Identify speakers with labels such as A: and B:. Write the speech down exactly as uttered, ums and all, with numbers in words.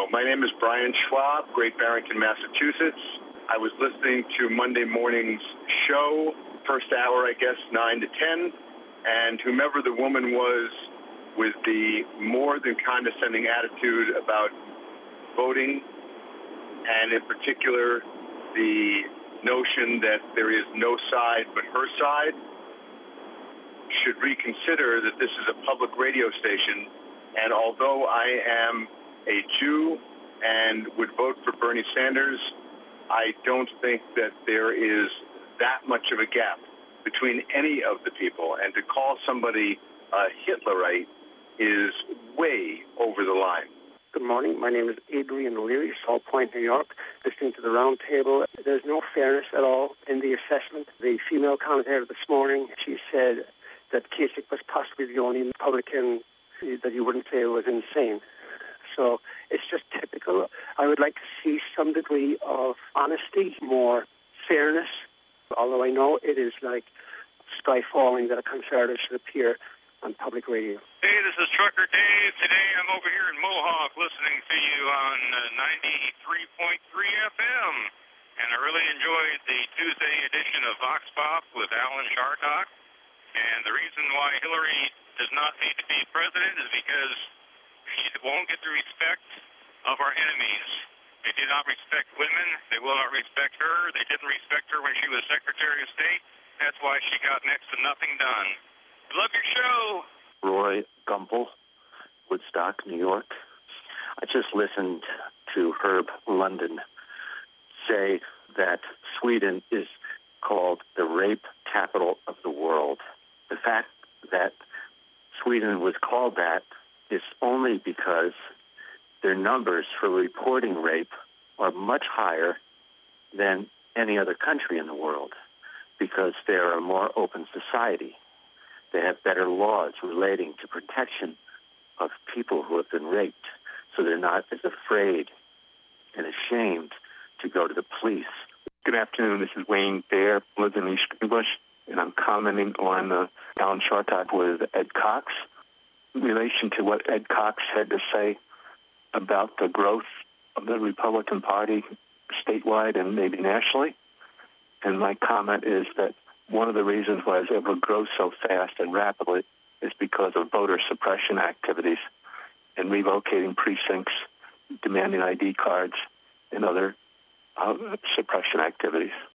A: Show. My name is Brian Schwab, Great Barrington, Massachusetts. I was listening to Monday morning's show, first hour, I guess, nine to ten, and whomever the woman was with the more than condescending attitude about voting, and in particular, the notion that there is no side but her side, should reconsider that this is a public radio station, and although I am a Jew and would vote for Bernie Sanders, I don't think that there is that much of a gap between any of the people, and to call somebody a Hitlerite is way over the line.
B: Good morning. My name is Adrian O'Leary, Salt Point, New York, listening to the round table. There's no fairness at all in the assessment. The female commentator this morning, she said that Kasich was possibly the only Republican that you wouldn't say was insane. So it's just typical. I would like to see some degree of honesty, more fairness, although I know it is like sky falling that a conservative should appear on public radio.
C: Hey, this is Trucker Dave. Today I'm over here in Mohawk listening to you on uh, ninety-three point three F M. And I really enjoyed the Tuesday edition of Vox Pop with Alan Chartock. And the reason why Hillary does not need to be president is because she won't get the respect of our enemies. They did not respect women. They will not respect her. They didn't respect her when she was Secretary of State. That's why she got next to nothing done. Love your show.
D: Roy Gumpel, Woodstock, New York. I just listened to Herb London say that Sweden is called the rape capital of the world. The fact that Sweden was called that is only because their numbers for reporting rape are much higher than any other country in the world because they're a more open society. They have better laws relating to protection of people who have been raped, so they're not as afraid and ashamed to go to the police.
E: Good afternoon. This is Wayne Baer, lives in East English, and I'm commenting on uh, Alan Chartock with Ed Cox in relation to what Ed Cox had to say about the growth of the Republican Party statewide and maybe nationally. And my comment is that one of the reasons why it's able to grow so fast and rapidly is because of voter suppression activities and relocating precincts, demanding I D cards, and other uh, suppression activities.